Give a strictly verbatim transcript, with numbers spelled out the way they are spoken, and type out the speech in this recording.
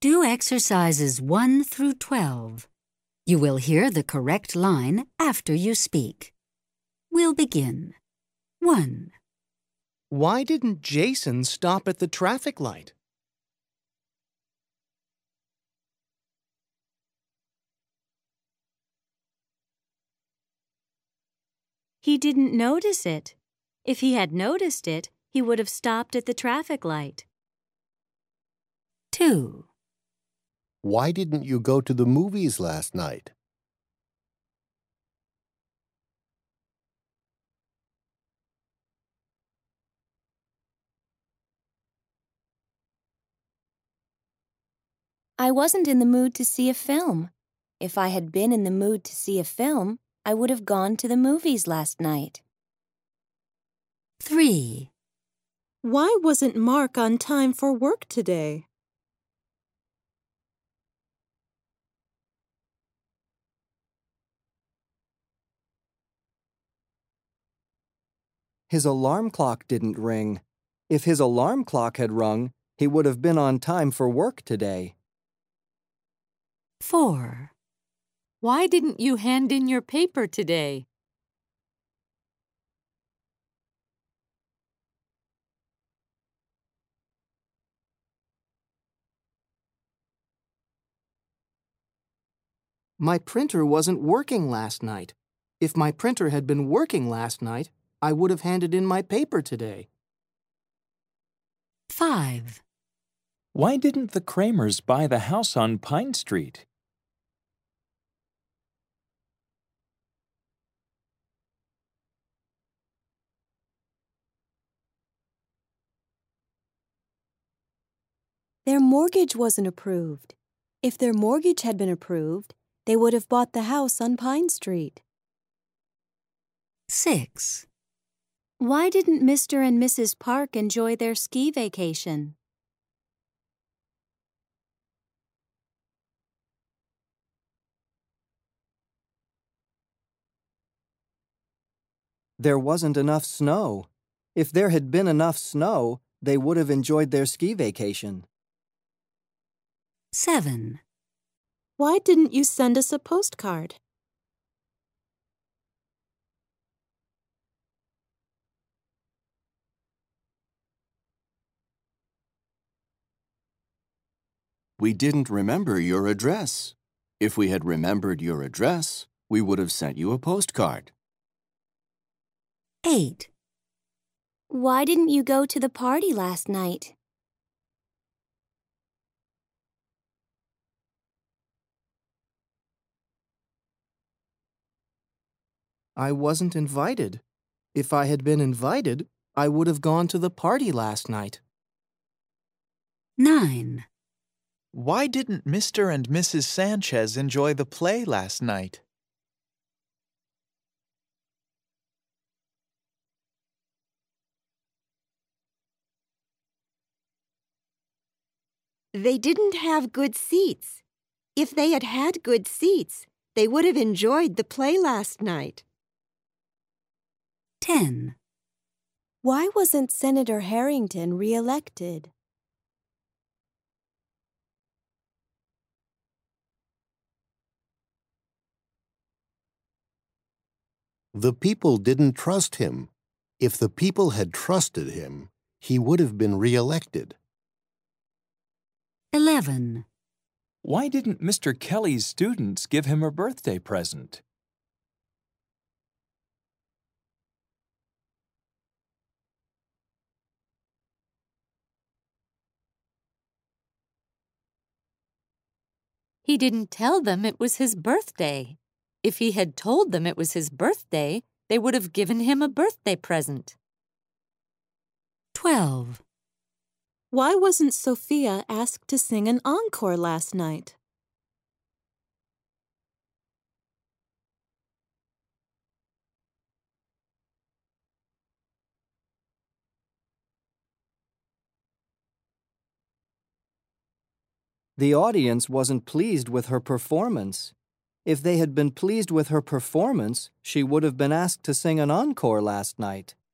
Do exercises one through twelve. You will hear the correct line after you speak. We'll begin. one. Why didn't Jason stop at the traffic light? He didn't notice it. If he had noticed it, he would have stopped at the traffic light. two. Why didn't you go to the movies last night? I wasn't in the mood to see a film. If I had been in the mood to see a film, I would have gone to the movies last night. three. Why wasn't Mark on time for work today? His alarm clock didn't ring. If his alarm clock had rung, he would have been on time for work today. four. Why didn't you hand in your paper today? My printer wasn't working last night. If my printer had been working last night, I would have handed in my paper today. five. Why didn't the Kramers buy the house on Pine Street? Their mortgage wasn't approved. If their mortgage had been approved, they would have bought the house on Pine Street. six. Why didn't Mister and Missus Park enjoy their ski vacation? There wasn't enough snow. If there had been enough snow, they would have enjoyed their ski vacation. seven. Why didn't you send us a postcard? We didn't remember your address. If we had remembered your address, we would have sent you a postcard. eight. Why didn't you go to the party last night? I wasn't invited. If I had been invited, I would have gone to the party last night. nine. Why didn't Mister and Missus Sanchez enjoy the play last night? They didn't have good seats. If they had had good seats, they would have enjoyed the play last night. ten. Why wasn't Senator Harrington re-elected? The people didn't trust him. If the people had trusted him, he would have been re-elected. eleven. Why didn't Mister Kelly's students give him a birthday present? He didn't tell them it was his birthday. If he had told them it was his birthday, they would have given him a birthday present. twelve. Why wasn't Sophia asked to sing an encore last night? The audience wasn't pleased with her performance. If they had been pleased with her performance, she would have been asked to sing an encore last night.